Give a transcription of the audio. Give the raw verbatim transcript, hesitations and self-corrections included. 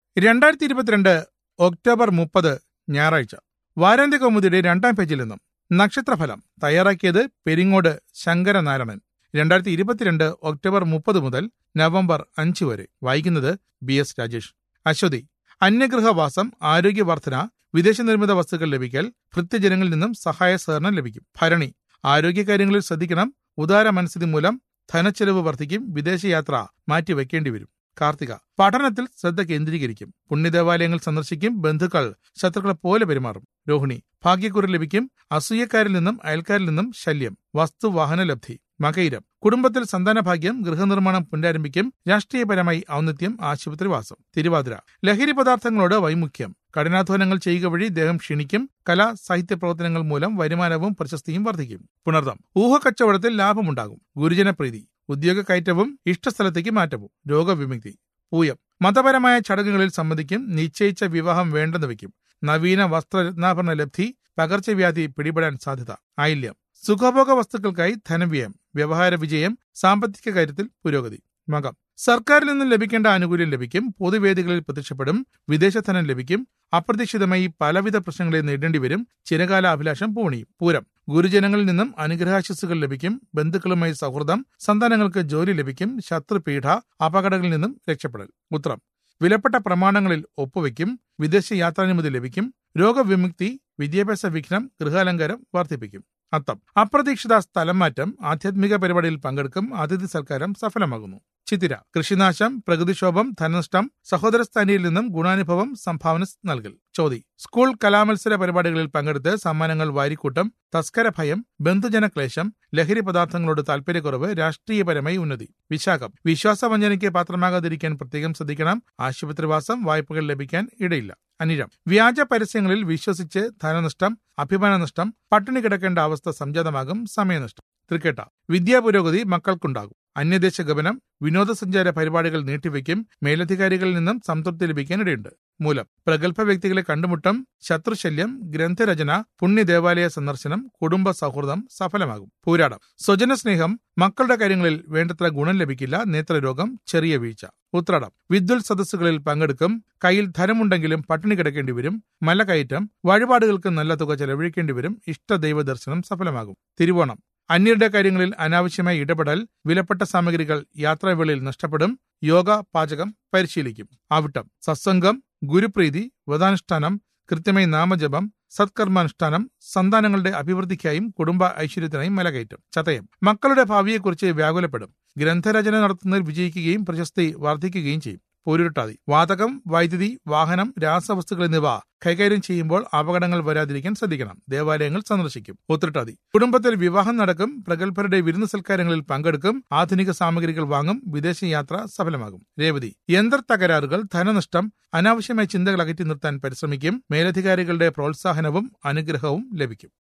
രണ്ടായിരത്തി ഇരുപത്തിരണ്ട് ഒക്ടോബർ മുപ്പത് ഞായറാഴ്ച. വാരാന്ത്യ കൗമുദിയുടെ രണ്ടാം പേജിൽ നിന്നും നക്ഷത്രഫലം തയ്യാറാക്കിയത് പെരിങ്ങോട് ശങ്കരനാരായണൻ. രണ്ടായിരത്തി ഇരുപത്തിരണ്ട് ഒക്ടോബർ മുപ്പത് മുതൽ നവംബർ അഞ്ച് വരെ. വായിക്കുന്നത് ബി എസ് രാജേഷ്. അശ്വതി, അന്യഗൃഹവാസം, ആരോഗ്യവർധന, വിദേശ നിർമ്മിത വസ്തുക്കൾ ലഭിക്കൽ, ഭൃത്യജനങ്ങളിൽ നിന്നും സഹായ സഹകരണം ലഭിക്കും. ഭരണി, ആരോഗ്യകാര്യങ്ങളിൽ ശ്രദ്ധിക്കണം. ഉദാര മനസ്ഥിതി മൂലം ധനച്ചെലവ് വർദ്ധിക്കും. വിദേശയാത്ര മാറ്റിവെക്കേണ്ടി വരും. കാർത്തിക, പഠനത്തിൽ ശ്രദ്ധ കേന്ദ്രീകരിക്കും. പുണ്യദേവാലയങ്ങൾ സന്ദർശിക്കും. ബന്ധുക്കൾ ശത്രുക്കളെ പോലെ പെരുമാറും. രോഹിണി, ഭാഗ്യക്കുറി ലഭിക്കും. അസൂയക്കാരിൽ നിന്നും അയൽക്കാരിൽ നിന്നും ശല്യം. വസ്തു വാഹന ലബ്ധി. മകയിരം, കുടുംബത്തിൽ സന്താനഭാഗ്യം. ഗൃഹനിർമ്മാണം പുനരാരംഭിക്കും. രാഷ്ട്രീയപരമായി ഔന്നത്യം. ആശുപത്രിവാസം. തിരുവാതിര, ലഹരി പദാർത്ഥങ്ങളോട് വൈമുഖ്യം. കഠിനാധ്വാനങ്ങൾ ചെയ്യുക വഴി ദേഹം ക്ഷീണിക്കും. കലാ സാഹിത്യ പ്രവർത്തനങ്ങൾ മൂലം വരുമാനവും പ്രശസ്തിയും വർദ്ധിക്കും. പുണർതം, ഊഹക്കച്ചവടത്തിൽ ലാഭമുണ്ടാകും. ഗുരുജനപ്രീതി. ഉദ്യോഗ കയറ്റവും ഇഷ്ടസ്ഥലത്തേക്ക് മാറ്റവും. രോഗവിമുക്തി. പൂയം, മതപരമായ ചടങ്ങുകളിൽ സംബന്ധിക്കും. നിശ്ചയിച്ച വിവാഹം വേണ്ടെന്ന് വയ്ക്കും. നവീന വസ്ത്രരത്നാഭരണ ലബ്ധി. പകർച്ചവ്യാധി പിടിപെടാൻ സാധ്യത. ആയില്യം, സുഖഭോഗ വസ്തുക്കൾക്കായി ധനവ്യയം. വ്യവഹാര വിജയം. സാമ്പത്തിക കാര്യത്തിൽ പുരോഗതി. മകം, സർക്കാരിൽ നിന്നും ലഭിക്കേണ്ട ആനുകൂല്യം ലഭിക്കും. പൊതുവേദികളിൽ പ്രത്യക്ഷപ്പെടും. വിദേശധനം ലഭിക്കും. അപ്രതീക്ഷിതമായി പലവിധ പ്രശ്നങ്ങളെ നേരിടേണ്ടി വരും. ചിരകാല അഭിലാഷം പൂണിയും. പൂരം, ഗുരുജനങ്ങളിൽ നിന്നും അനുഗ്രഹാശിസ്സുകൾ ലഭിക്കും. ബന്ധുക്കളുമായി സൗഹൃദം. സന്താനങ്ങൾക്ക് ജോലി ലഭിക്കും. ശത്രുപീഠ, അപകടങ്ങളിൽ നിന്നും രക്ഷപ്പെടൽ. ഉത്രം, വിലപ്പെട്ട പ്രമാണങ്ങളിൽ ഒപ്പുവെക്കും. വിദേശ യാത്രാനുമതി ലഭിക്കും. രോഗവിമുക്തി. വിദ്യാഭ്യാസ വിഘ്നം. ഗൃഹാലങ്കാരം വർദ്ധിപ്പിക്കും. അത്തം, അപ്രതീക്ഷിത സ്ഥലം മാറ്റം. ആധ്യാത്മിക പരിപാടിയിൽ പങ്കെടുക്കും. അതിഥി സൽക്കാരം സഫലമാകുന്നു. ചിത്തിര, കൃഷിനാശം. പ്രകൃതിക്ഷോഭം. ധനനഷ്ടം. സഹോദരസ്ഥാനിയിൽ നിന്നും ഗുണാനുഭവം. സംഭാവന നൽകൽ. ചോതി, സ്കൂൾ കലാമത്സര പരിപാടികളിൽ പങ്കെടുത്ത് സമ്മാനങ്ങൾ വാരിക്കൂട്ടം. തസ്കര ഭയം. ബന്ധുജന ക്ലേശം. ലഹരി പദാർത്ഥങ്ങളോട് താല്പര്യക്കുറവ്. രാഷ്ട്രീയപരമായി ഉന്നതി. വിശാഖം, വിശ്വാസവഞ്ചനയ്ക്ക് പാത്രമാകാതിരിക്കാൻ പ്രത്യേകം ശ്രദ്ധിക്കണം. ആശുപത്രിവാസം. വായ്പകൾ ലഭിക്കാൻ ഇടയില്ല. അനിഴം, വ്യാജ പരസ്യങ്ങളിൽ വിശ്വസിച്ച് ധനനഷ്ടം. അഭിമാനനഷ്ടം. പട്ടിണി കിടക്കേണ്ട അവസ്ഥ സംജാതമാകും. സമയനഷ്ടം. തൃക്കേട്ട, വിദ്യാപുരോഗതി മക്കൾക്കുണ്ടാകും. അന്യദേശ ഗമനം. വിനോദസഞ്ചാര പരിപാടികൾ നീട്ടിവെക്കും. മേലധികാരികളിൽ നിന്നും സംതൃപ്തി ലഭിക്കാനിടയുണ്ട്. മൂലം, പ്രഗത്ഭ വ്യക്തികളെ കണ്ടുമുട്ടം. ശത്രുശല്യം. ഗ്രന്ഥരചന. പുണ്യദേവാലയ സന്ദർശനം. കുടുംബ സൗഹൃദം സഫലമാകും. പൂരാടം, സ്വജനസ്നേഹം. മക്കളുടെ കാര്യങ്ങളിൽ വേണ്ടത്ര ഗുണം ലഭിക്കില്ല. നേത്രരോഗം. ചെറിയ വീഴ്ച. ഉത്രാടം, വിദ്വൽ സദസ്സുകളിൽ പങ്കെടുക്കും. കയ്യിൽ ധനമുണ്ടെങ്കിലും പട്ടിണി കിടക്കേണ്ടി വരും. മലകയറ്റം. വഴിപാടുകൾക്ക് നല്ല തുക ചെലവഴിക്കേണ്ടി വരും. ഇഷ്ടദൈവ ദർശനം സഫലമാകും. തിരുവോണം, അന്യരുടെ കാര്യങ്ങളിൽ അനാവശ്യമായി ഇടപെടൽ. വിലപ്പെട്ട സാമഗ്രികൾ യാത്രാവേളയിൽ നഷ്ടപ്പെടും. യോഗ, പാചകം പരിശീലിക്കും. അവിട്ടം, സത്സംഗം. ഗുരുപ്രീതി. വ്രതാനുഷ്ഠാനം. കൃത്യമായി നാമജപം. സത്കർമാനുഷ്ഠാനം. സന്താനങ്ങളുടെ അഭിവൃദ്ധിക്കായും കുടുംബ ഐശ്വര്യത്തിനായും മലകയറ്റം. ചതയം, മക്കളുടെ ഭാവിയെക്കുറിച്ച് വ്യാകുലപ്പെടും. ഗ്രന്ഥരചന നടത്തുന്നതിൽ വിജയിക്കുകയും പ്രശസ്തി വർദ്ധിക്കുകയും ചെയ്യും. പോരുരുട്ടാതി, വാതകം, വൈദ്യുതി, വാഹനം, രാസവസ്തുക്കൾ എന്നിവ കൈകാര്യം ചെയ്യുമ്പോൾ അപകടങ്ങൾ വരാതിരിക്കാൻ ശ്രദ്ധിക്കണം. ദേവാലയങ്ങൾ സന്ദർശിക്കും. ഉത്രട്ടാതി, കുടുംബത്തിൽ വിവാഹം നടക്കും. പ്രഗത്ഭരുടെ വിരുന്ന് സൽക്കാരങ്ങളിൽ പങ്കെടുക്കും. ആധുനിക സാമഗ്രികൾ വാങ്ങും. വിദേശയാത്ര സഫലമാകും. രേവതി, യന്ത്ര തകരാറുകൾ. ധനനഷ്ടം. അനാവശ്യമായ ചിന്തകൾ അകറ്റി നിർത്താൻ പരിശ്രമിക്കും. മേലധികാരികളുടെ പ്രോത്സാഹനവും അനുഗ്രഹവും ലഭിക്കും.